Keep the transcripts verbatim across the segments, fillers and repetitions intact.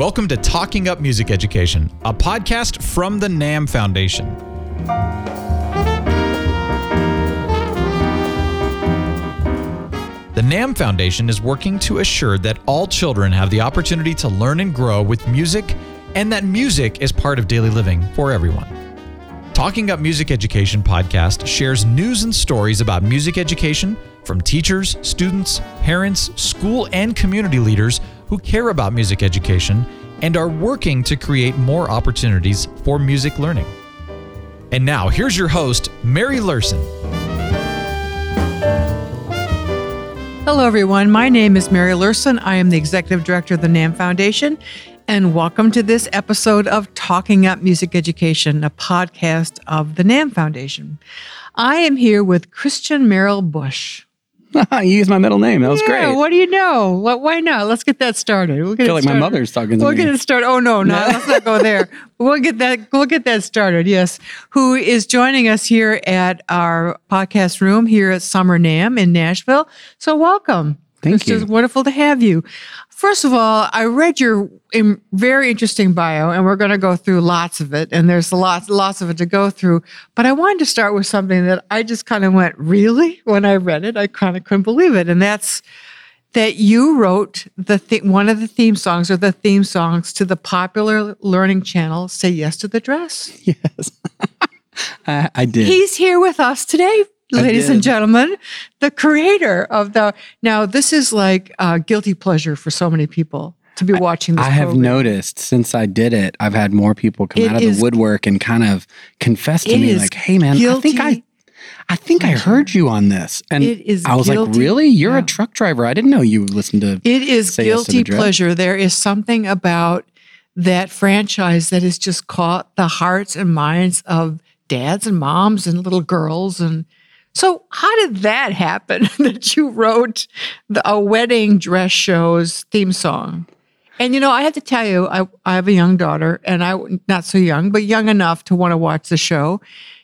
Welcome to Talking Up Music Education, a podcast from the NAMM Foundation. The NAMM Foundation is working to assure that all children have the opportunity to learn and grow with music, and that music is part of daily living for everyone. Talking Up Music Education podcast shares news and stories about music education from teachers, students, parents, school, and community leaders who care about music education and are working to create more opportunities for music learning. And now, here's your host, Mary Lerson. Hello, everyone. My name is Mary Lerson. I am the Executive Director of the NAMM Foundation, and welcome to this episode of Talking Up Music Education, a podcast of the NAMM Foundation. I am here with Christian Merrill Bush. You used my middle name. That was yeah, great. What do you know? What, why not? Let's get that started. We'll get I feel like started. my mother's talking to we'll me. We'll get it started. Oh, no, no, let's not go there. We'll get that We'll get that started, yes. Who is joining us here at our podcast room here at Summer NAMM in Nashville. So welcome. Thank it's you. It's wonderful to have you. First of all, I read your um, very interesting bio, and we're going to go through lots of it, and there's lots, lots of it to go through. But I wanted to start with something that I just kind of went, really? When I read it, I kind of couldn't believe it, and that's that you wrote the th- one of the theme songs or the theme songs to the popular learning channel, Say Yes to the Dress. Yes, I, I did. He's here with us today. Ladies and gentlemen, the creator of the, now this is like a guilty pleasure for so many people to be watching this I have program. noticed since I did it, I've had more people come It out of is- the woodwork and kind of confess to It me is like, hey man, I think I, guilty I think I heard you on this. And It is I was like, guilty- really? You're yeah. a truck driver. I didn't know you listened to It is Say Yes to the guilty Dress. pleasure. There is something about that franchise that has just caught the hearts and minds of dads and moms and little girls. And so how did that happen that you wrote the, a wedding dress show's theme song? And, you know, I have to tell you, I, I have a young daughter, and I, not so young, but young enough to want to watch the show.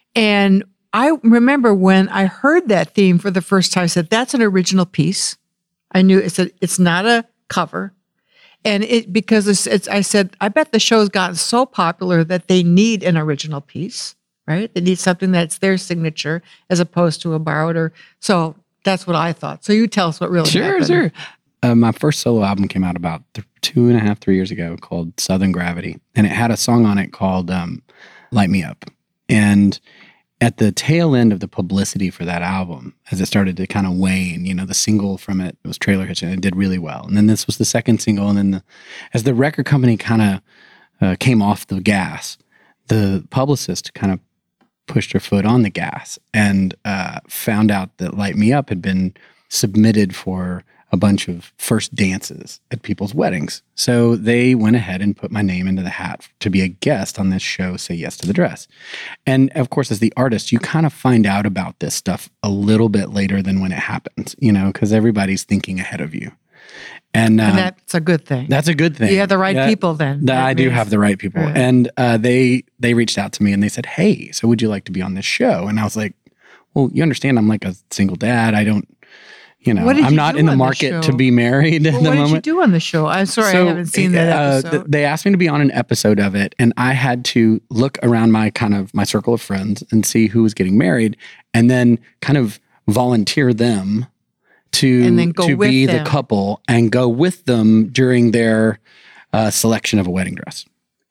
And I remember when I heard that theme for the first time, I said, that's an original piece. I knew it's a, it's not a cover. And it, because it's, it's, I said, I bet the show's gotten so popular that they need an original piece, right? They need something that's their signature as opposed to a borrowed or, so that's what I thought. So you tell us what really Sure, happened. sure. Uh, my first solo album came out about th- two and a half, three years ago called Southern Gravity. And it had a song on it called um, Light Me Up. And at the tail end of the publicity for that album, as it started to kind of wane, you know, the single from it was Trailer Hitch, and it did really well. And then this was the second single. And then the, as the record company kind of uh, came off the gas, the publicist kind of pushed her foot on the gas and uh, found out that Light Me Up had been submitted for a bunch of first dances at people's weddings. So they went ahead and put my name into the hat to be a guest on this show, Say Yes to the Dress. And of course, as the artist, you kind of find out about this stuff a little bit later than when it happens, you know, because everybody's thinking ahead of you. And, uh, And that's a good thing. that's a good thing. You have the right Yeah, people then. that That I do means- have the right people. Right. And uh, they they reached out to me and they said, hey, so would you like to be on this show? And I was like, well, you understand I'm like a single dad. I don't, you know, What did I'm you not do in the on the market show? to be married at Well, the what did moment. you do on the show? I'm sorry, I haven't seen that uh, episode. th- they asked me to be on an episode of it, and I had to look around my kind of my circle of friends and see who was getting married, and then kind of volunteer them to And then go to with be them. the couple and go with them during their uh, selection of a wedding dress.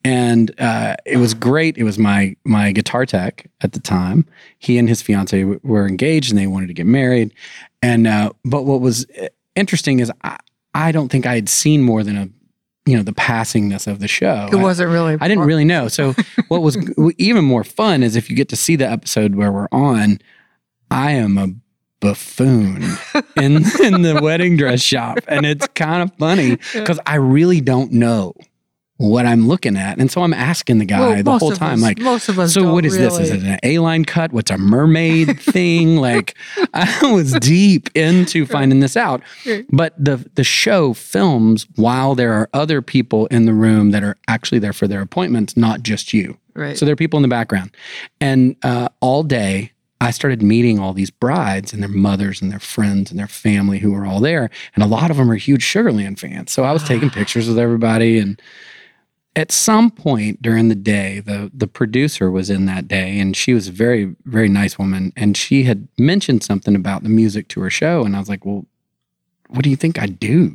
And uh, it was great. It was my my guitar tech at the time. He and his fiance w- were engaged, and they wanted to get married. And uh, but what was interesting is I, I don't think I had seen more than a you know the passingness of the show. it wasn't really. I, I didn't really know. So what was even more fun is if you get to see the episode where we're on, I am a buffoon in in the wedding dress shop, and it's kind of funny because I really don't know what I'm looking at. And so I'm asking the guy Well, the most whole of time, us- like, most of us so don't what is this? Is really. it an A-line cut? What's a mermaid thing? Like, I was deep into finding this out. But the the show films while there are other people in the room that are actually there for their appointments, not just you. Right. So there are people in the background. And uh, all day, I started meeting all these brides and their mothers and their friends and their family who were all there. And a lot of them are huge Sugarland fans. So I was taking pictures with everybody. And at some point during the day, the the producer was in that day, and she was a very, very nice woman, and she had mentioned something about the music to her show, and I was like, well, what do you think I do?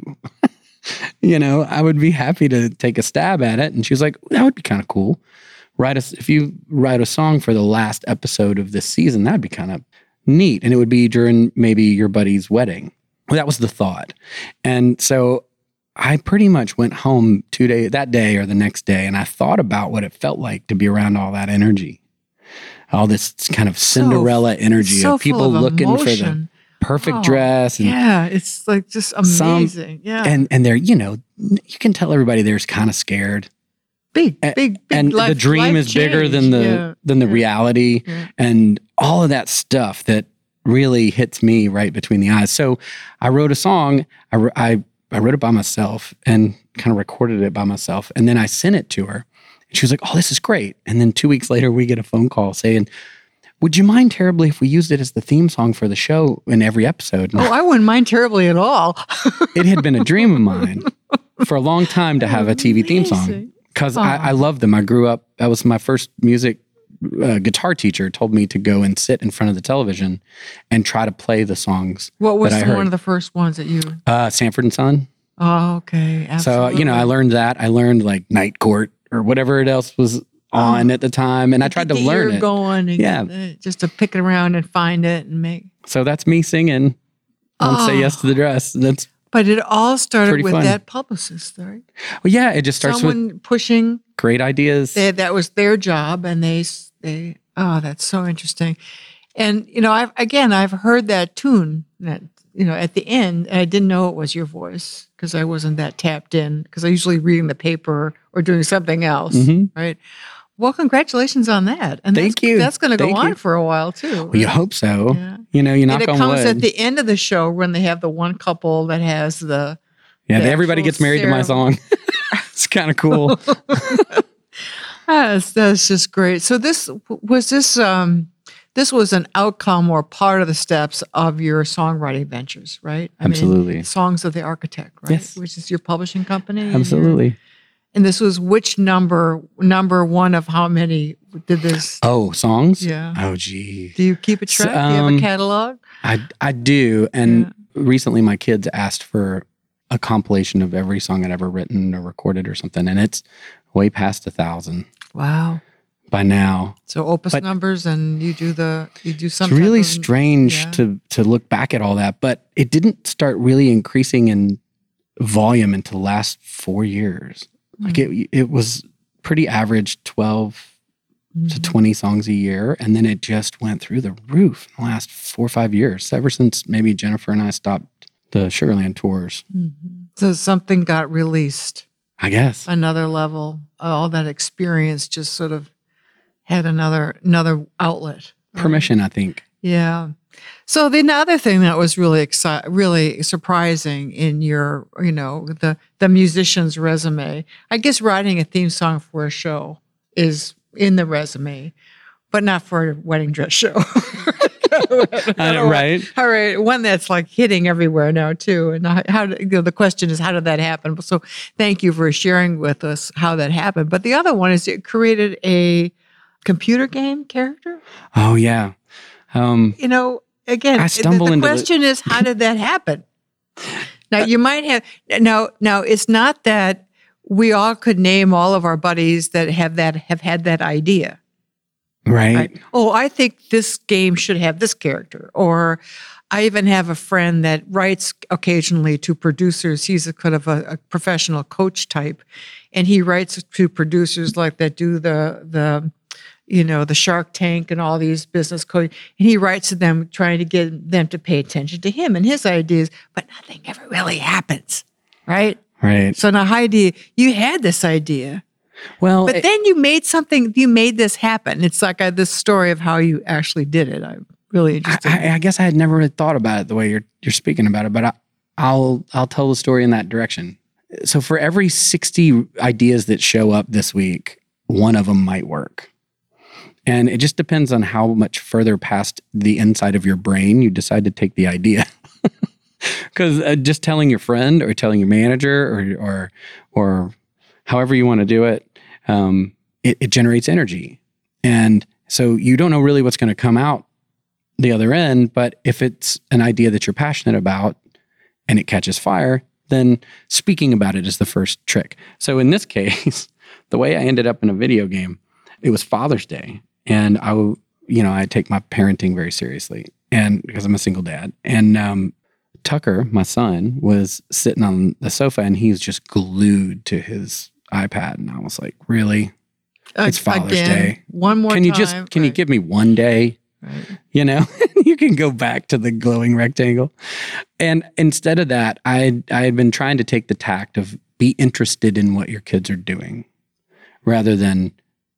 You know, I would be happy to take a stab at it. And she was like, that would be kind of cool. Write a, if you write a song for the last episode of this season, that'd be kind of neat. And it would be during maybe your buddy's wedding. Well, that was the thought. And so I pretty much went home two days, that day or the next day, and I thought about what it felt like to be around all that energy, all this kind of Cinderella so, energy so of people of looking emotion. for the perfect oh, dress. And yeah, it's like just amazing. Some, yeah. And and they're, you know, you can tell everybody there's kind of scared. Big, big, big. And life, the dream is change. bigger than the yeah. than the yeah. reality. Yeah. And all of that stuff that really hits me right between the eyes. So I wrote a song. I, I, I wrote it by myself and kind of recorded it by myself. And then I sent it to her. And she was like, oh, this is great. And then two weeks later, we get a phone call saying, would you mind terribly if we used it as the theme song for the show in every episode? And oh, I wouldn't mind terribly at all. It had been a dream of mine for a long time to have a T V theme song because I, I love them. I grew up, that was my first music uh, guitar teacher told me to go and sit in front of the television and try to play the songs. What was that I heard. one of the first ones that you? Uh, Sanford and Son. Oh, okay. Absolutely. So, you know, I learned that. I learned like Night Court or whatever it else was on oh. at the time. And I tried to the learn ear it. going and yeah. The, just to pick it around and find it and make. So that's me singing on oh. Say Yes to the Dress. That's But it all started with fun. that publicist, right? Well, yeah, it just starts Someone with pushing great ideas. They, that was their job, and they they oh, that's so interesting. And you know, I've again, I've heard that tune that you know at the end, and I didn't know it was your voice because I wasn't that tapped in because I usually reading the paper or doing something else, mm-hmm. right? Well, congratulations on that. And Thank that's, you. That's going to go Thank on you. for a while too. Right? Well, you hope so. Yeah. You know, you knock and it on comes wood. at the end of the show when they have the one couple that has the yeah. the Everybody gets married ceremony. to my song. It's kind of cool. that's, that's just great. So this was this um, this was an outcome or part of the steps of your songwriting ventures, right? I Absolutely. mean, Songs of the Architect, right? Yes. Which is your publishing company. Absolutely. And, and this was which number number one of how many did this? Oh, songs? Yeah. Oh, gee. Do you keep a track? So, do you have um, a catalog? I I do, and Yeah. recently my kids asked for a compilation of every song I'd ever written or recorded or something, and it's way past a thousand Wow. by now. So opus But- numbers, and you do the you do It's something. really strange yeah. to to look back at all that, but it didn't start really increasing in volume until the last four years. Like it it was pretty average twelve to twenty songs a year, and then it just went through the roof in the last four or five years, ever since maybe Jennifer and I stopped the Sugarland tours. Mm-hmm. So something got released, I guess. another level. All that experience just sort of had another another outlet. right? Permission, I think. Yeah. So the other thing that was really exci- really surprising in your, you know, the the musician's resume, I guess writing a theme song for a show is in the resume, but not for a wedding dress show. I know, right? All right, one that's like hitting everywhere now too. And how, how you know, the question is, how did that happen? So thank you for sharing with us how that happened. But the other one is it created a computer game character. Oh, yeah. Um, You know, again, I the, stumble the into the- question is, how did that happen? Now you might have now. Now it's not that we all could name all of our buddies that have that have had that idea. right. Right? Oh, I think this game should have this character. Or I even have a friend that writes occasionally to producers. He's a kind of a, a professional coach type, and he writes to producers like that do the the you know the Shark Tank and all these business coach. And he writes to them trying to get them to pay attention to him and his ideas, but nothing ever really happens, right? Right. So now, Heidi, you had this idea. Well, But it- then you made something, you made this happen. It's like a, this story of how you actually did it. I'm really interested. I, I guess I had never really thought about it the way you're you're speaking about it, but I, I'll I'll tell the story in that direction. So for every sixty ideas that show up this week, one of them might work. And it just depends on how much further past the inside of your brain you decide to take the idea. Because uh, just telling your friend or telling your manager or or or however you want to do it, um, it, it generates energy. And so you don't know really what's going to come out the other end, but if it's an idea that you're passionate about and it catches fire, then speaking about it is the first trick. So in this case, the way I ended up in a video game, it was Father's Day. And I, you know, I take my parenting very seriously, and because I'm a single dad. And um, Tucker, my son, was sitting on the sofa and he was just glued to his iPad. And I was like, really? It's Father's Again, Day. One more Can you time. just, can right. you give me one day? Right. You know, you can go back to the glowing rectangle. And instead of that, I I had been trying to take the tact of be interested in what your kids are doing rather than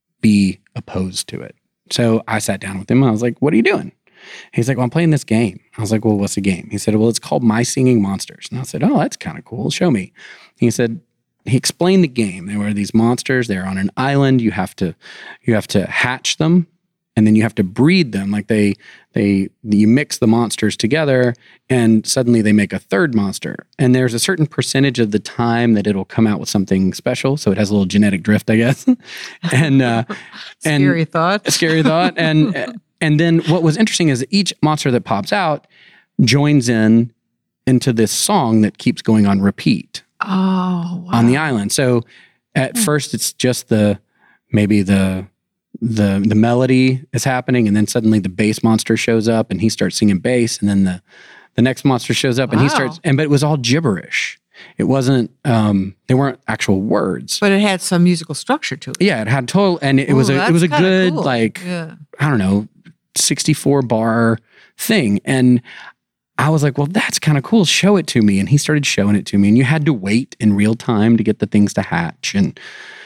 be opposed to it. So I sat down with him. I was like, what are you doing? He's like, well, I'm playing this game. I was like, well, what's the game? He said, well, it's called My Singing Monsters. And I said, oh, that's kind of cool. Show me. He said, he explained the game. There were these monsters. They're on an island. You have to, you have to hatch them. And then you have to breed them. Like they, they, you mix the monsters together and suddenly they make a third monster. And there's a certain percentage of the time that it'll come out with something special. So it has a little genetic drift, I guess. and, uh, and scary thought. Scary thought. And, and then what was interesting is each monster that pops out joins in into this song that keeps going on repeat Oh, wow. on the island. So at first it's just the, maybe the, the the melody is happening, and then suddenly the bass monster shows up and he starts singing bass, and then the the next monster shows up and he Wow. starts, and but it was all gibberish. It wasn't um they weren't actual words. But it had some musical structure to it. Yeah, it had total, and it, it Ooh, was a it that's was a kinda good cool. like Yeah. I don't know, sixty-four bar thing. And I was like, well, that's kind of cool. Show it to me. And he started showing it to me, and you had to wait in real time to get the things to hatch. And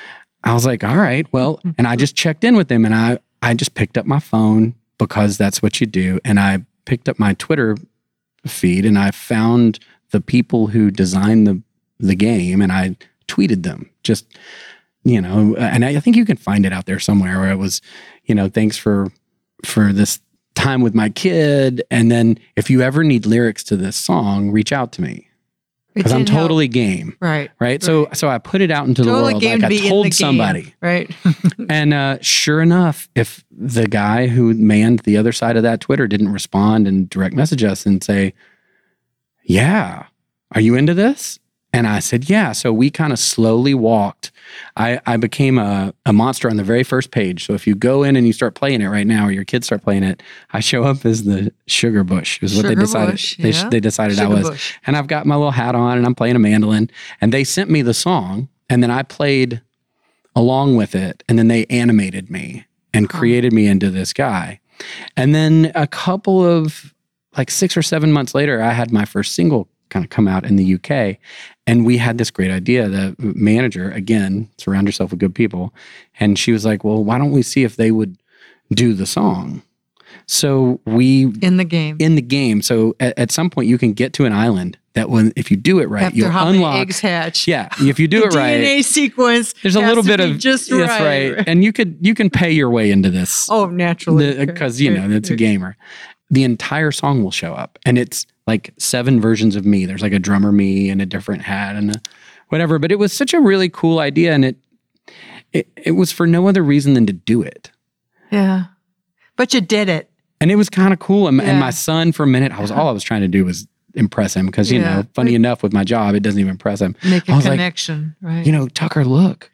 I was like, all right, well, and I just checked in with him, and I, I just picked up my phone because that's what you do. And I picked up my Twitter feed and I found the people who designed the, the game, and I tweeted them just, you know, and I think you can find it out there somewhere where it was, you know, thanks for, for this time with my kid. And then if you ever need lyrics to this song, reach out to me. Because I'm totally help. game. Right. Right. So right. so I put it out into totally the world. Game Like to I be told in the somebody. Game. Right. And uh, sure enough, if the guy who manned the other side of that Twitter didn't respond and direct message us and say, yeah, are you into this? And I said, yeah. So we kind of slowly walked. I, I became a, a monster on the very first page. So if you go in and you start playing it right now, or your kids start playing it, I show up as the sugar bush is what Sugar they decided. bush, they, yeah. they decided Sugar I was. bush. And I've got my little hat on and I'm playing a mandolin, and they sent me the song, and then I played along with it. And then they animated me and created me into this guy. And then a couple of like six or seven months later, I had my first single kind of come out in the U K. And we had this great idea. The manager, again, surround yourself with good people. And she was like, well, why don't we see if they would do the song? So we... In the game. In the game. So at, at some point you can get to an island that when, if you do it right, After you'll how unlock... many eggs hatch. Yeah. If you do it the right... D N A sequence There's a has little to bit be of... just That's right. right. And you could you can pay your way into this. Oh, naturally. Because, you know, it's a gamer. The entire song will show up. And it's like seven versions of me. There's like a drummer me and a different hat and a whatever. But it was such a really cool idea. And it it, it was for no other reason than to do it. Yeah. But you did it. And it was kind of cool. And, Yeah. and my son, for a minute, I was all I was trying to do was impress him. Because, you Yeah. know, funny enough, with my job, it doesn't even impress him. Make I a was like, connection, right? you know, Tucker, look.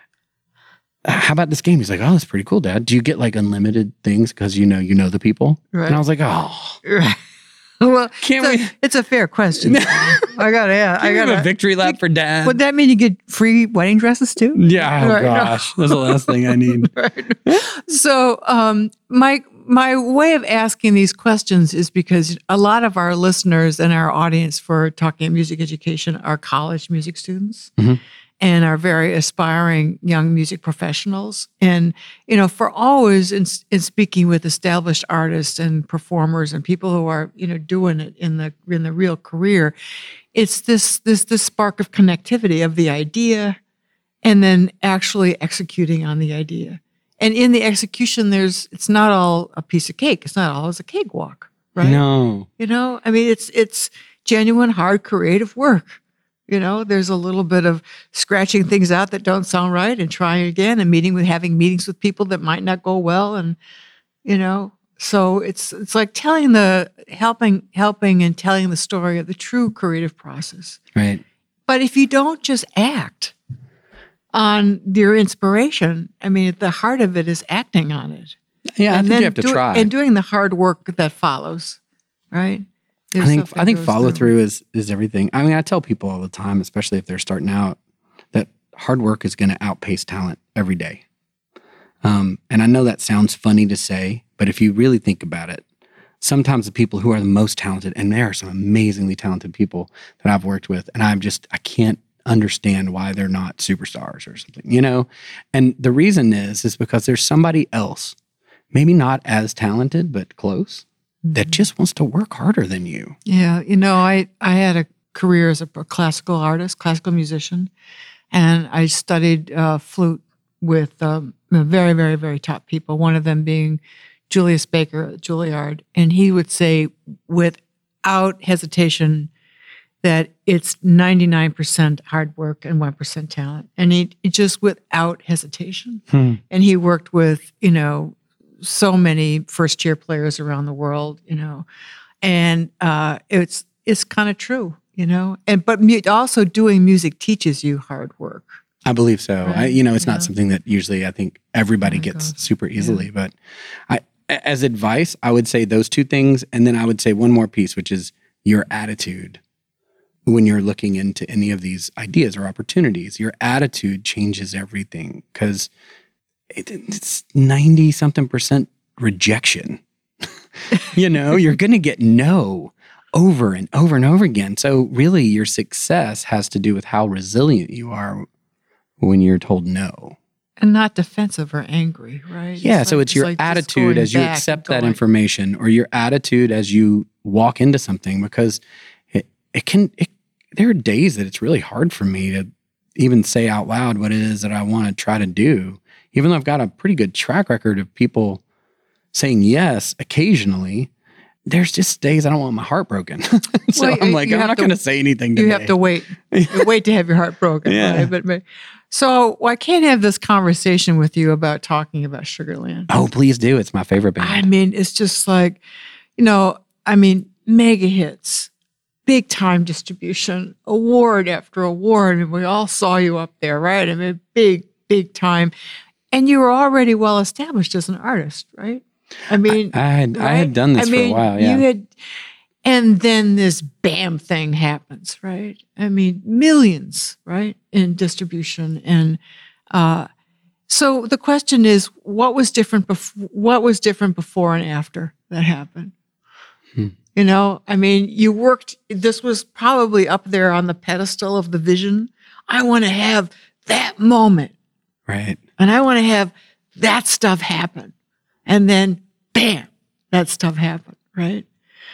How about this game? He's like, oh, that's pretty cool, Dad. Do you get like unlimited things because you know you know the people? Right. And I was like, oh, Right. Well, Can't it's, a, we- it's a fair question. I got to, yeah. I I got got a victory lap for Dad. Would that mean you get free wedding dresses too? Yeah, oh Right, no. gosh, that's the last thing I need. Right. So, um, my my way of asking these questions is because a lot of our listeners and our audience for Talking Music Education are college music students. Mhm. And are very aspiring young music professionals. And, you know, for always in, in speaking with established artists and performers and people who are, you know, doing it in the in the real career, it's this this this spark of connectivity of the idea and then actually executing on the idea. And in the execution, there's it's not all a piece of cake. It's not always a cakewalk, right? No, You know, I mean, it's it's genuine, hard, creative work. You know, there's a little bit of scratching things out that don't sound right and trying again and meeting with having meetings with people that might not go well. And, you know, so it's it's like telling the helping helping and telling the story of the true creative process. Right. But if you don't just act on your inspiration, I mean, at the heart of it is acting on it. Yeah, I and think you have to do, try. And doing the hard work that follows, right? There's I think stuff that I think goes follow through is is everything. I mean, I tell people all the time, especially if they're starting out, that hard work is going to outpace talent every day. Um, and I know that sounds funny to say, but if you really think about it, sometimes the people who are the most talented, and there are some amazingly talented people that I've worked with, and I'm just I can't understand why they're not superstars or something, you know? And the reason is is because there's somebody else, maybe not as talented but close, that just wants to work harder than you. Yeah, you know, I, I had a career as a classical artist, classical musician, and I studied uh, flute with um, very, very, very top people, one of them being Julius Baker at Juilliard. And he would say without hesitation that it's ninety-nine percent hard work and one percent talent. And he, he just without hesitation. Hmm. And he worked with, you know, so many first-year players around the world, you know, and uh, it's it's kind of true, you know. And but mu- also doing music teaches you hard work. I believe so. Right. I, you know, it's Yeah. not something that usually I think everybody Oh my gets God. super easily. But I, as advice, I would say those two things, and then I would say one more piece, which is your attitude. When you're looking into any of these ideas or opportunities, your attitude changes everything because it, it's ninety something percent rejection. You know, you're going to get no over and over and over again. So really your success has to do with how resilient you are when you're told no. And not defensive or angry, right? Yeah. It's so like- it's your like just attitude going as you back accept and that going- information, or your attitude as you walk into something, because it, it can, it, there are days that it's really hard for me to even say out loud what it is that I want to try to do, even though I've got a pretty good track record of people saying yes occasionally. There's just days I don't want my heart broken. So Well, I'm you- like, you I'm have not to- going to say anything today. You have to wait. You wait to have your heart broken. Yeah. Right? But, but so well, I can't have this conversation with you about talking about Sugarland. Oh, please do. It's my favorite band. I mean, it's just like, you know, I mean, mega hits, big time distribution, award after award. And we all saw you up there, right? I mean, big, big time. And you were already well established as an artist, right? I mean, I had I right? had done this I for mean, a while. Yeah. You had, and then this BAM thing happens, right? I mean, millions, right, in distribution, and uh, so the question is, what was different? Bef- what was different before and after that happened? Hmm. You know, I mean, you worked. This was probably up there on the pedestal of the vision. I want to have that moment, Right. and I want to have that stuff happen. And then, bam, that stuff happened, right?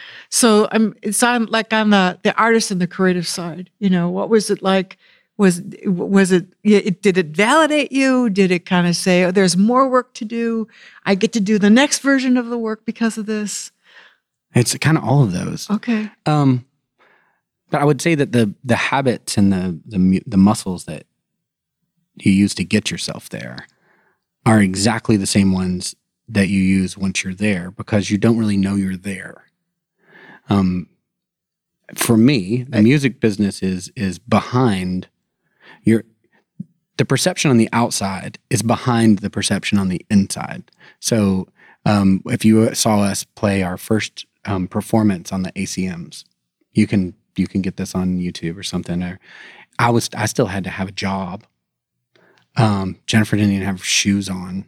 So I'm. It's on like on the the artist and the creative side. You know, what was it like? Was was it? It did it validate you? Did it kind of say, "Oh, there's more work to do. I get to do the next version of the work because of this"? It's kind of all of those. Okay. Um, but I would say that the the habits and the the mu- the muscles that you use to get yourself there are exactly the same ones that you use once you're there, because you don't really know you're there. Um, for me, the music business is is behind your the perception on the outside is behind the perception on the inside. So um, if you saw us play our first um, performance on the A C Ms, you can you can get this on YouTube or something. Or I was I still had to have a job. Um, Jennifer didn't even have shoes on.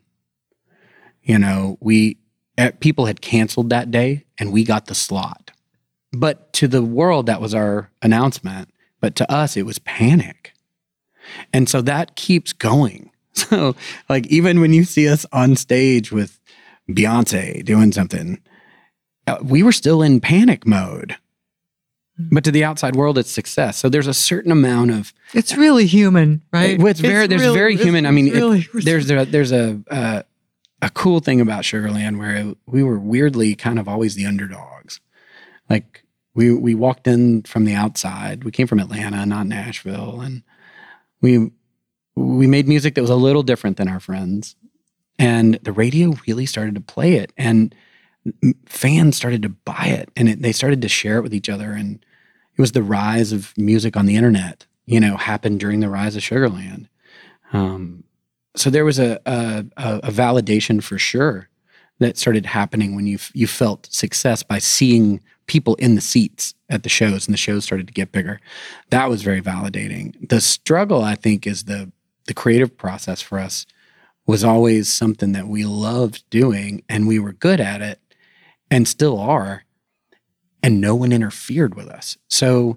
You know, we uh, people had canceled that day, and we got the slot. But to the world, that was our announcement. But to us, it was panic. And so that keeps going. So, like, even when you see us on stage with Beyonce doing something, uh, we were still in panic mode. But to the outside world, it's success. So there's a certain amount of It's really human, right? Well, it's very there's really- very it's human. I mean, it- really, there's a there's a uh, a cool thing about Sugarland where we were weirdly kind of always the underdogs. Like We we walked in from the outside. We came from Atlanta, not Nashville, and we we made music that was a little different than our friends. And the radio really started to play it, and fans started to buy it, and it, they started to share it with each other. And it was the rise of music on the internet, you know, happened during the rise of Sugarland. Um, so there was a, a a validation for sure that started happening when you you felt success by seeing people in the seats at the shows, and the shows started to get bigger. That was very validating. The struggle, I think, is the the creative process for us was always something that we loved doing, and we were good at it, and still are, and no one interfered with us. So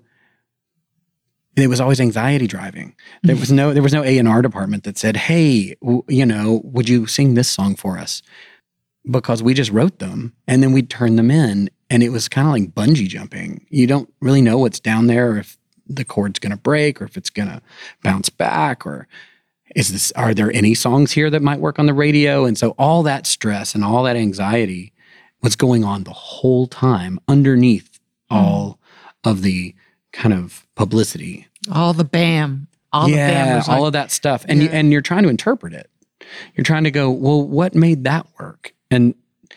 it was always anxiety driving. There was no there was no A and R department that said, "Hey, w- you know, would you sing this song for us?" Because we just wrote them, and then we'd turn them in, and it was kind of like bungee jumping. You don't really know what's down there, or if the chord's going to break, or if it's going to bounce back, or is this? Are there any songs here that might work on the radio? And so all that stress and all that anxiety was going on the whole time underneath all mm. of the kind of publicity, all the bam, all yeah, the bam, all like, of that stuff, and yeah. you, and you're trying to interpret it. You're trying to go, well, what made that work? And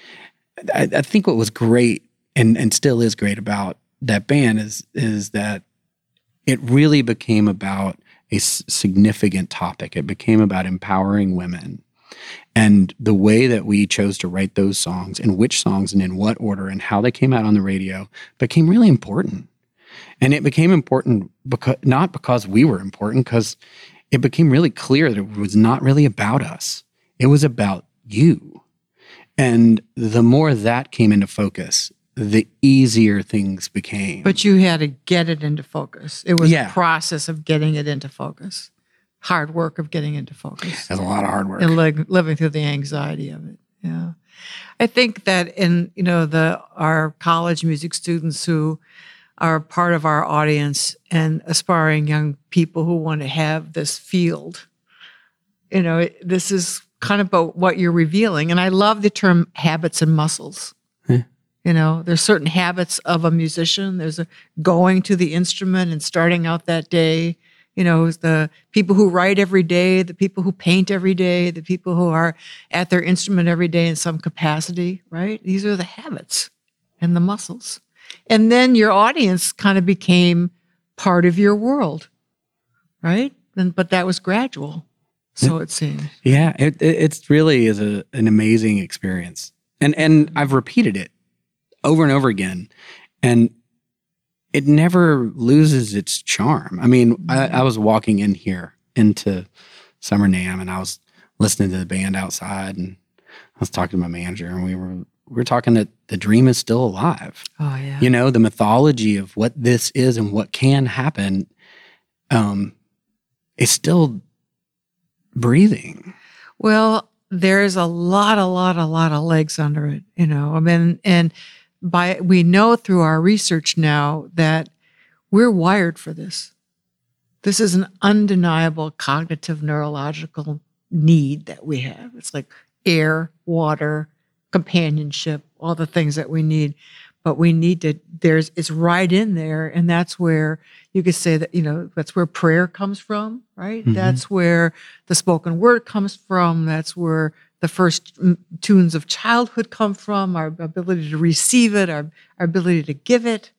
I, I think what was great, and and still is great about that band is is that it really became about a s- significant topic. It became about empowering women. And the way that we chose to write those songs, and which songs and in what order and how they came out on the radio became really important. And it became important because not because we were important, because it became really clear that it was not really about us. It was about you. And the more that came into focus, the easier things became. But you had to get it into focus. It was Yeah. a process of getting it into focus. Hard work of getting into focus. That's a lot of hard work. And li- living through the anxiety of it. Yeah. I think that in, you know, the our college music students who are part of our audience and aspiring young people who want to have this field, you know, it, this is kind of about what you're revealing. And I love the term habits and muscles. Yeah. You know, there's certain habits of a musician. There's a going to the instrument and starting out that day. You know, the people who write every day, the people who paint every day, the people who are at their instrument every day in some capacity, right? These are the habits and the muscles. And then your audience kind of became part of your world, right? And, but that was gradual, so it seems. Yeah, it, it it's really is a, an amazing experience. And and I've repeated it over and over again. And it never loses its charm. I mean, I, I was walking in here into Summer NAMM, and I was listening to the band outside, and I was talking to my manager, and we were we were talking that the dream is still alive. Oh yeah. You know, the mythology of what this is and what can happen, um, is still breathing. Well, there's a lot, a lot, a lot of legs under it. You know, I mean, and. By we know through our research now that we're wired for this. This is an undeniable cognitive neurological need that we have. It's like air, water, companionship, all the things that we need. But we need to, there's, it's right in there. And that's where you could say that, you know, that's where prayer comes from, right? Mm-hmm. That's where the spoken word comes from. That's where the first tunes of childhood come from, our ability to receive it, our, our ability to give it.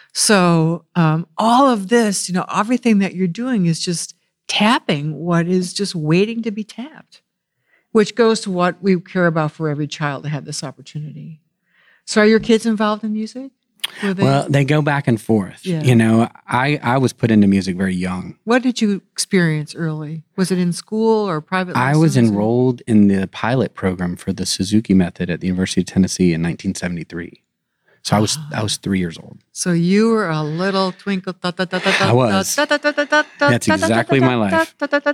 So um, all of this, you know, everything that you're doing is just tapping what is just waiting to be tapped, which goes to what we care about for every child to have this opportunity. So are your kids involved in music? Were they? Well, they go back and forth. Yeah. You know, I, I was put into music very young. What did you experience early? Was it in school or private lessons? I was enrolled in the pilot program for the Suzuki Method at the University of Tennessee in nineteen seventy-three. So I was I was three years old. So you were a little twinkle. I was. That's exactly my life.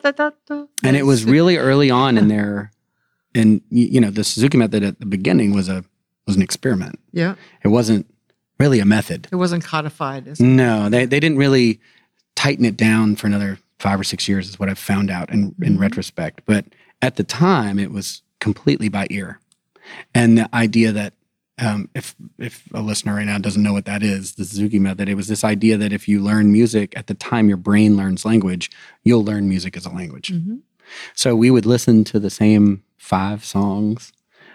And it was really early on in there. And, you know, the Suzuki Method at the beginning was a was an experiment. Yeah. It wasn't really a method. It wasn't codified. Is it? No, they they didn't really tighten it down for another five or six years is what I've found out in, in mm-hmm. retrospect. But at the time, it was completely by ear. And the idea that Um, if if a listener right now doesn't know what that is, the Suzuki method, it was this idea that if you learn music at the time your brain learns language, you'll learn music as a language. Mm-hmm. So we would listen to the same five songs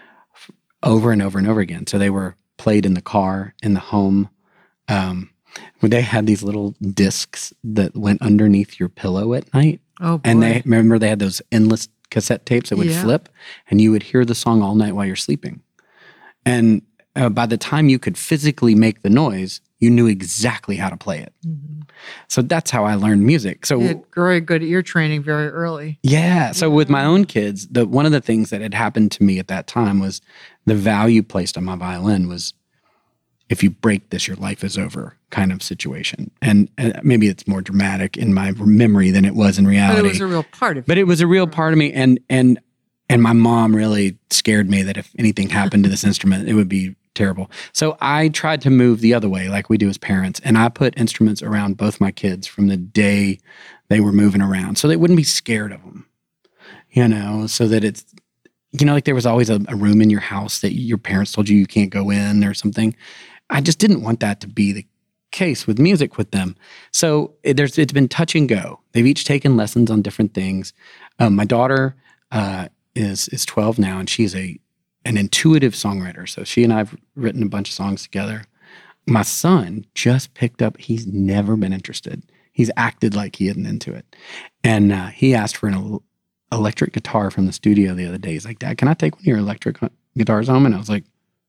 over and over and over again. So they were played in the car, in the home. Um, where they had these little discs that went underneath your pillow at night. Oh, boy. And they remember they had those endless cassette tapes that would Yeah. flip, and you would hear the song all night while you're sleeping. And uh, by the time you could physically make the noise, you knew exactly how to play it. Mm-hmm. So that's how I learned music. So You had very good ear training very early. yeah. So with my own kids, the one of the things that had happened to me at that time was the value placed on my violin was, if you break this, your life is over kind of situation. And uh, maybe it's more dramatic in my memory than it was in reality. But it was a real part of it. But it was a real part of me. And and and my mom really scared me that if anything happened to this instrument, it would be terrible. So I tried to move the other way like we do as parents. And I put instruments around both my kids from the day they were moving around so they wouldn't be scared of them, you know, so that it's, you know, like there was always a, a room in your house that your parents told you you can't go in or something. I just didn't want that to be the case with music with them. So it, there's it's been touch and go. They've each taken lessons on different things. Um, my daughter uh, is is twelve now, and she's a an intuitive songwriter. So she and I have written a bunch of songs together. My son just picked up. He's never been interested. He's acted like he isn't into it, and uh, he asked for an el- electric guitar from the studio the other day. He's like, "Dad, can I take one of your electric guitars home?" And I was like,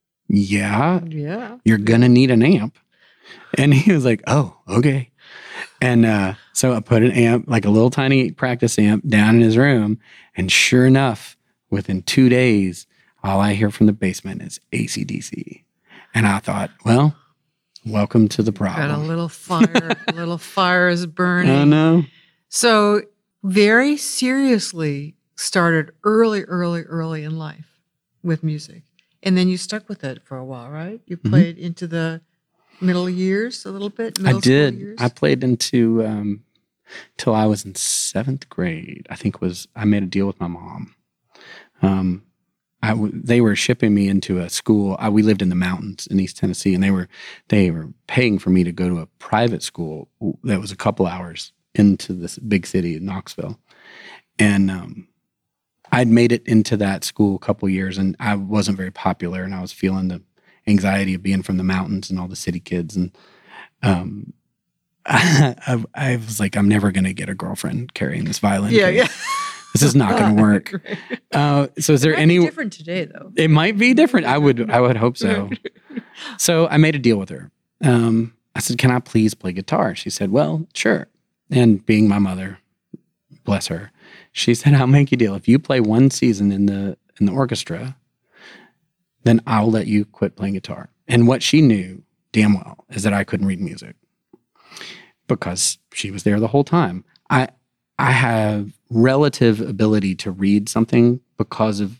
yeah, Yeah. you're going to need an amp. And he was like, oh, okay. And uh, so I put an amp, like a little tiny practice amp down in his room. And sure enough, within two days, all I hear from the basement is A C D C. And I thought, well, welcome to the Got a problem. little fire. A little fire is burning. Oh, no. So very seriously started early, early, early in life with music. And then you stuck with it for a while, right? You played mm-hmm. into the middle years a little bit? I did. Years? I played into, um, till I was in seventh grade, I think was, I made a deal with my mom. Um, I w- they were shipping me into a school. I, we lived in the mountains in East Tennessee, and they were, they were paying for me to go to a private school that was a couple hours into this big city, Knoxville. And, um, I'd made it into that school a couple years, and I wasn't very popular, and I was feeling the anxiety of being from the mountains and all the city kids. And um, I, I, I was like, I'm never going to get a girlfriend carrying this violin. Yeah, case. yeah. This is not going to work. Uh, so is there it might any be different today, though? It might be different. I would, I would hope so. So I made a deal with her. Um, I said, "Can I please play guitar?" She said, "Well, sure." And being my mother, bless her, she said, "I'll make you a deal. If you play one season in the in the orchestra, then I'll let you quit playing guitar." And what she knew damn well is that I couldn't read music because she was there the whole time. I I have relative ability to read something because of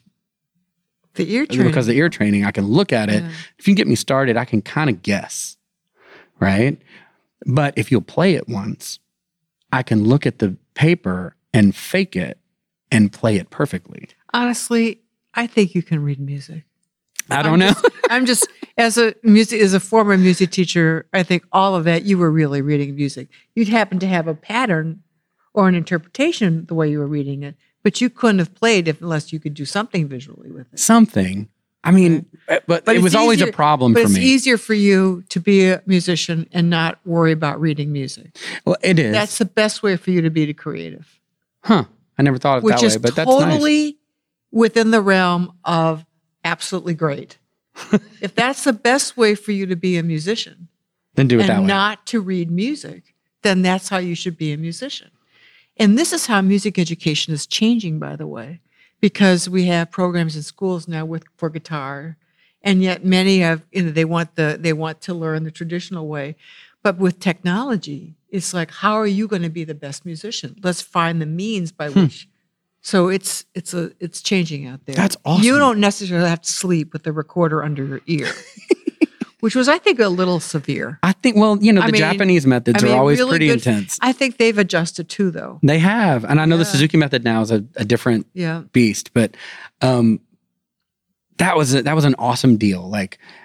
the ear training. Because of the ear training. I can look at it. Yeah. If you get me started, I can kind of guess, right? But if you'll play it once, I can look at the paper and fake it and play it perfectly. Honestly, I think you can read music. I don't I'm know. Just, I'm just as a music as a former music teacher, I think all of that you were really reading music. You'd happen to have a pattern or an interpretation the way you were reading it, but you couldn't have played if, unless you could do something visually with it. Something. I mean, right. but, but it was always easier, a problem but for it's me. It's easier for you to be a musician and not worry about reading music. Well, it is. That's the best way for you to be the creative. Huh. I never thought of it Which that is way, but that's totally nice. Within the realm of absolutely great. If that's the best way for you to be a musician, then do it and that way. not to read music, then that's how you should be a musician. And this is how music education is changing, by the way, because we have programs in schools now with for guitar, and yet many have, you know, they want the they want to learn the traditional way. But with technology, it's like, how are you going to be the best musician? Let's find the means by Hmm. which. So it's it's a it's changing out there. That's awesome. You don't necessarily have to sleep with the recorder under your ear, which was, I think, a little severe. I think, well, you know, the I mean, Japanese methods I mean, are always really pretty good- intense. I think they've adjusted too, though. They have. And I know the Yeah. Suzuki method now is a, a different Yeah. beast, but um, that was a, that was an awesome deal. Like,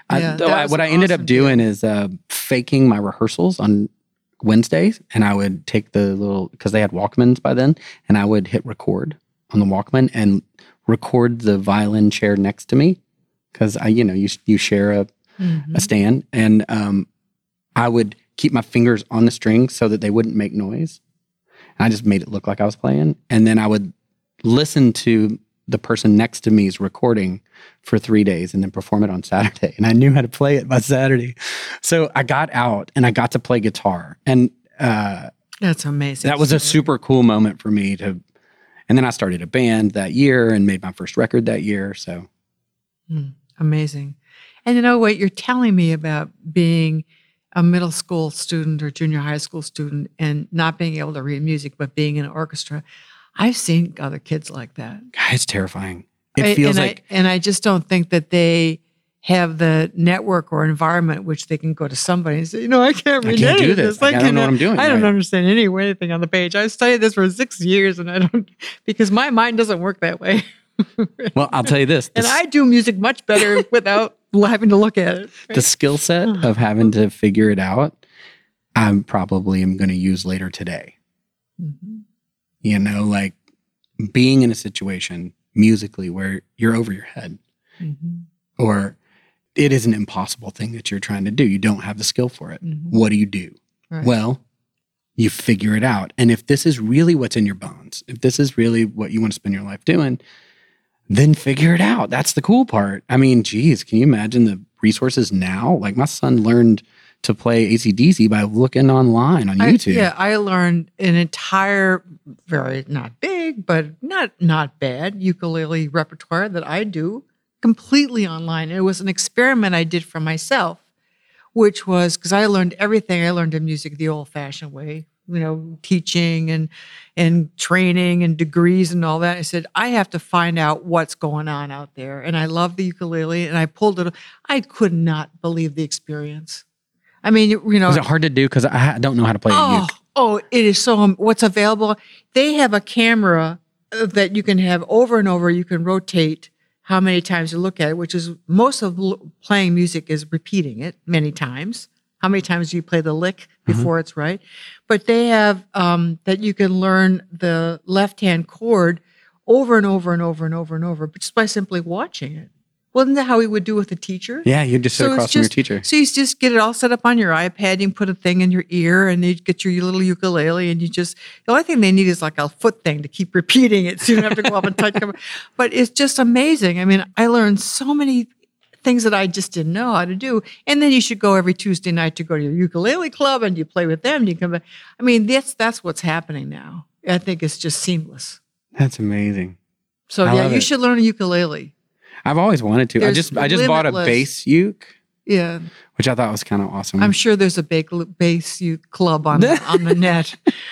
I, Yeah, though that I, was what an I ended awesome up doing deal. is uh, faking my rehearsals on Wednesdays, and I would take the little, because they had Walkmans by then, and I would hit record on the Walkman and record the violin chair next to me, because I, you know, you you share a, Mhm. a stand, and um, I would keep my fingers on the strings so that they wouldn't make noise. And I just made it look like I was playing, and then I would listen to the person next to me's recording for three days and then perform it on Saturday. And I knew how to play it by Saturday. So I got out and I got to play guitar. And uh, That's amazing. that was a story. super cool moment for me to, and then I started a band that year and made my first record that year. So Mm, amazing. And you know what you're telling me about being a middle school student or junior high school student and not being able to read music, but being in an orchestra. I've seen other kids like that. God, it's terrifying. It I- feels and like, I, and I just don't think that they have the network or environment which they can go to somebody and say, you know, I can't I read can't any do of this. this. Like, I don't know what I'm doing. I don't Right. understand any anything on the page. I studied this for six years and I don't, because my mind doesn't work that way. well, I'll tell you this. And the, I do music much better without having to look at it. the skill set of having to figure it out, I'm probably am going to use later today. Mhm. You know, like being in a situation musically where you're over your head, Mhm. or it is an impossible thing that you're trying to do. You don't have the skill for it. Mhm. What do you do? Right. Well, you figure it out. And if this is really what's in your bones, if this is really what you want to spend your life doing, then figure it out. That's the cool part. I mean, geez, can you imagine the resources now? Like my son learned to play A C D C by looking online on I- YouTube. yeah, I learned an entire, very not big, but not not bad ukulele repertoire that I do completely online. It was an experiment I did for myself, which was because I learned everything. I learned in music the old-fashioned way, you know, teaching and and training and degrees and all that. I said I have to find out what's going on out there, and I love the ukulele, and I pulled it. I could not believe the experience. I mean, you, you know, Was it hard to do? Because I ha- don't know how to play a Oh, uke. oh, it is so. Um, what's available? They have a camera uh, that you can have over and over. You can rotate how many times you look at it, which is most of l- playing music is repeating it many times. How many times do you play the lick before it's right? But they have um, that you can learn the left hand chord over and over and over and over and over, but just by simply watching it. Wasn't that how we would do with a teacher? Yeah, you just sit So it's across from your just- teacher. So you just get it all set up on your iPad. You can put a thing in your ear, and you get your little ukulele, and you just the only thing they need is like a foot thing to keep repeating it, so you don't have to go up and touch them. But it's just amazing. I mean, I learned so many things that I just didn't know how to do. And then you should go every Tuesday night to go to your ukulele club, and you play with them. And you come back. I mean, that's that's what's happening now. I think it's just seamless. That's amazing. So I yeah, love you it. should learn a ukulele. I've always wanted to. I There's just I just bought a limitless- bass uke, Yeah. which I thought was kind of awesome. I'm sure there's a big bass youth club on the, on the net.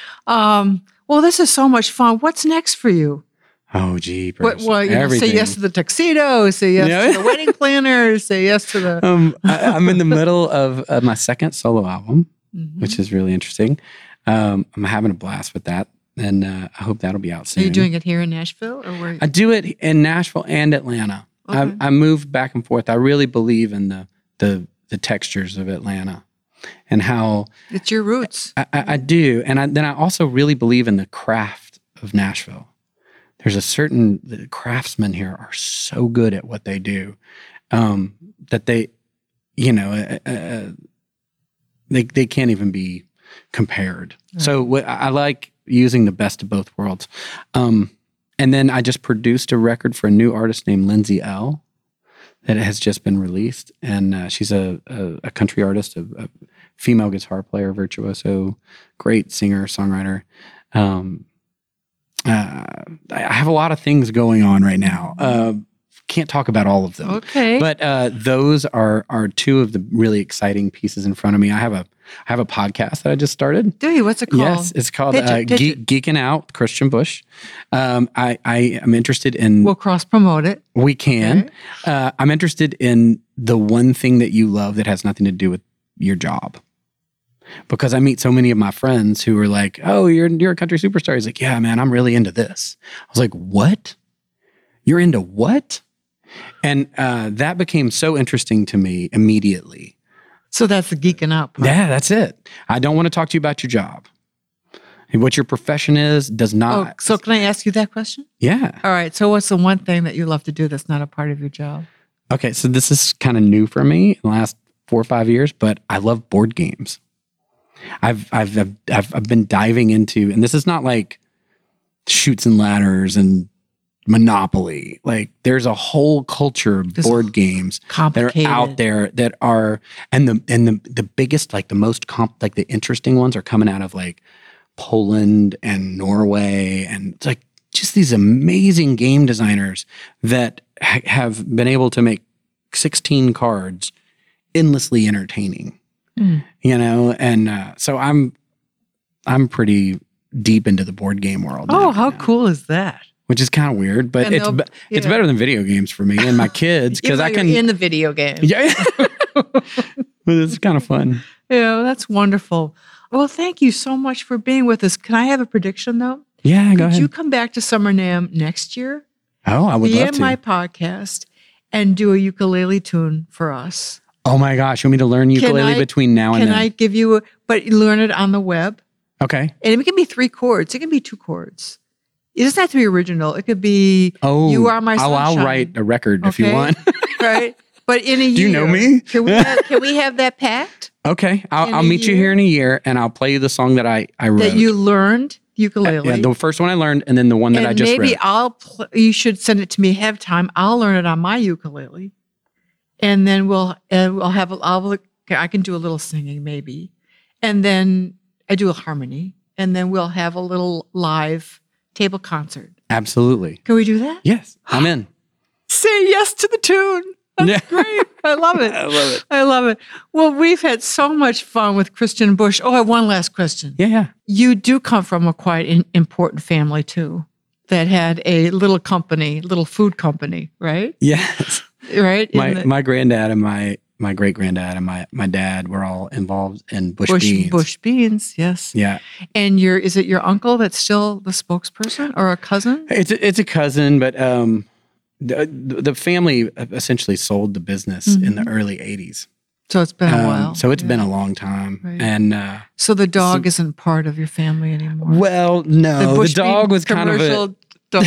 Um, well, this is so much fun. What's next for you? oh, jeepers. What? Well, you know, Everything. say yes to the tuxedo. Say yes Yeah. to the wedding planner. Say yes to the. um, I, I'm in the middle of, of my second solo album, Mhm. which is really interesting. Um, I'm having a blast with that, and uh, I hope that'll be out Are soon. you doing it here in Nashville or where? I do it in Nashville and Atlanta. Okay. I, I moved back and forth. I really believe in the the the textures of Atlanta and how It's your roots. I, I, I do. And I, then I also really believe in the craft of Nashville. There's a certain the craftsmen here are so good at what they do um, that they, you know, uh, uh, they they can't even be compared. So what, I like using the best of both worlds. Um, and then I just produced a record for a new artist named Lindsay L. that has just been released, and uh, she's a, a a country artist, a, a female guitar player, virtuoso, great singer, songwriter. Um, uh, I have a lot of things going on right now. Uh, can't talk about all of them. Okay. But uh, those are are two of the really exciting pieces in front of me. I have a I have a podcast that I just started. Do you? What's it called? Yes, it's called Pitch it, uh, pitch Geek, it. Geeking Out with Christian Bush. Um, I I am interested in. We'll cross promote it. we can. Okay. Uh, I'm interested in the one thing that you love that has nothing to do with your job. Because I meet so many of my friends who are like, "Oh, you're you're a country superstar." He's like, "Yeah, man, I'm really into this." I was like, "What? You're into what?" And uh, that became so interesting to me immediately. So that's the geeking out part. Yeah, that's it. I don't want to talk to you about your job. What your profession is does not. Oh, so can I ask you that question? Yeah. All right. So what's the one thing that you love to do that's not a part of your job? Okay, so this is kind of new for me in the last four or five years, but I love board games. I've I've I've I've, I've been diving into, and this is not like Chutes and Ladders and Monopoly. Like there's a whole culture of This board games that are complicated. out there that are, and the and the the biggest, like the most comp, like the interesting ones are coming out of like Poland and Norway, and it's like just these amazing game designers that ha- have been able to make sixteen cards endlessly entertaining. Mm. You know, and uh, so I'm I'm pretty deep into the board game world. Oh, now, how now, cool is that? Which is kind of weird, but And it's they'll- be- it's yeah. better than video games for me and my kids because Even I though can. you're in the video game. Yeah, but it's kind of fun. Yeah, that's wonderful. Well, thank you so much for being with us. Can I have a prediction though? Yeah, go Could ahead. you come back to Summer NAMM next year? oh, I would be love in to. my podcast and do a ukulele tune for us. oh my gosh, you want me to learn ukulele I- between now and Can then? I give you a, but you learn it on the web? Okay. And it can be three chords. It can be two chords. It doesn't have to be original. It could be Oh, You Are My I'll, I'll Sunshine. write a record if you Okay. want. right? But in a year. Do you know me? Can we have, can we have that pact Okay, I'll, In I'll a meet you year? here in a year, and I'll play you the song that I I wrote. that you learned ukulele? yeah, the first one I learned, and then the one that and I just maybe wrote. I'll pl- you should send it to me ahead of time. I'll learn it on my ukulele, and then we'll and we'll have a, I'll I can do a little singing maybe, and then I do a harmony, and then we'll have a little live table concert. Absolutely. Can we do that? Yes, I'm in. Say yes to the tune. That's Yeah. great. I love it. I love it. I love it. Well, we've had so much fun with Christian Bush. Oh, I have one last question. Yeah, yeah. You do come from a quite in, important family too, that had a little company, little food company, right? Yes. Right. In My the my granddad and my my great granddad and my my dad were all involved in Bush, Bush Beans. Bush beans. Yes. Yeah, And your is it your uncle that's still the spokesperson or a cousin? it's a, it's a cousin, but um, the the family essentially sold the business in the early eighties. So it's been a Um, while. so it's Yeah. been a long time, Right. and uh, So the dog isn't part of your family anymore. well, no, the, Bush dog Bean was kind of a. commercial dog.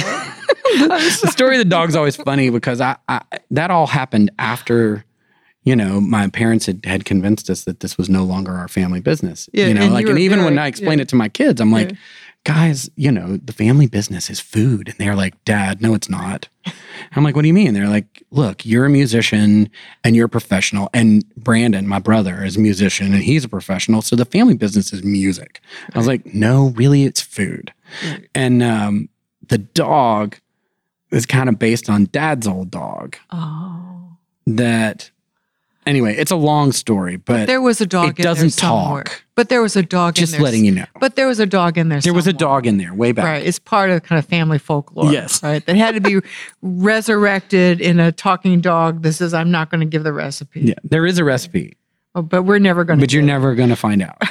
The story of the dog's always funny because I, I that all happened after, you know, my parents had, had convinced us that this was no longer our family business. Yeah, you know, and like you and were even when very- I explained yeah. it to my kids, I'm like, Yeah. guys, you know, the family business is food. And they're like, Dad, no, it's not. I'm like, what do you mean? They're like, look, you're a musician and you're a professional. And Brandon, my brother, is a musician and he's a professional. So the family business is music. I was like, no, really, it's food. Right. And um, the dog is kind of based on Dad's old dog Oh. that, anyway, it's a long story, but There was a dog it in doesn't there somewhere. talk. But there was a dog in Just there. letting you know. But there was a dog in there There was a somewhere. dog in there way back. Right. It's part of kind of family folklore. Yes. Right. That had to be resurrected in a talking dog. This is, I'm not going to give the recipe. Yeah, there is a recipe, Oh, but we're never going to. but you're never going to find out.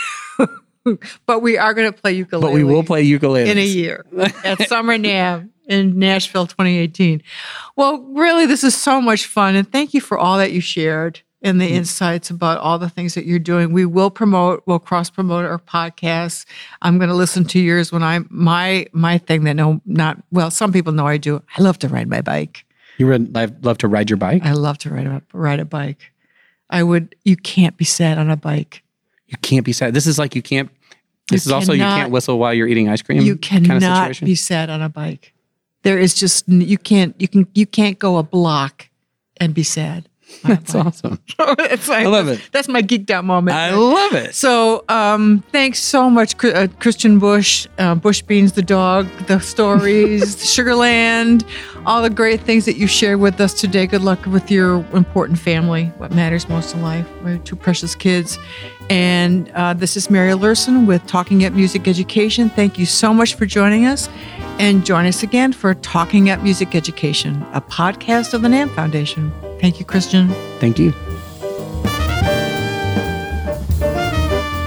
But we are going to play ukulele. But we will play ukulele in a year at Summer NAMM in Nashville twenty eighteen. Well, really, this is so much fun. And thank you for all that you shared and the insights about all the things that you're doing. We will promote, we'll cross promote our podcasts. I'm going to listen to yours when I'm my, my thing that no, not, well, some people know I do. I love to ride my bike. You would love love to ride your bike? I love to ride a, ride a bike. I would, you can't be sad on a bike. You can't be sad. This is like you can't. This You is also you cannot- can't whistle while you're eating ice cream. You kind of cannot situation. be sad on a bike. There is just you can't you can you can't go a block and be sad. on a That's bike. awesome. It's like- I love it. That's my geeked out moment. I love it. So, um, thanks so much, Chr- uh, Christian Bush, uh, Bush Beans, the dog, the stories, Sugarland, all the great things that you shared with us today. Good luck with your important family, what matters most in life, right? Two precious kids. And uh, this is Mary Lurson with Talking Up Music Education. Thank you so much for joining us. And join us again for Talking Up Music Education, a podcast of the NAMM Foundation. Thank you, Christian. Thank you.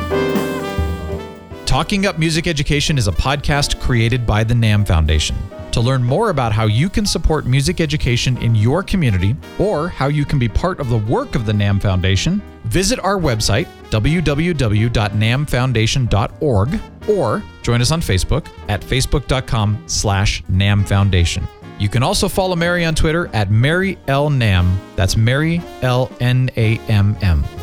Talking Up Music Education is a podcast created by the NAMM Foundation. To To learn more about how you can support music education in your community or how you can be part of the work of the NAMM Foundation, visit our website, w w w dot nam foundation dot org, or join us on Facebook at facebook dot com slash nam foundation. You can also follow Mary on Twitter at Mary L. Nam. That's Mary L N A M M.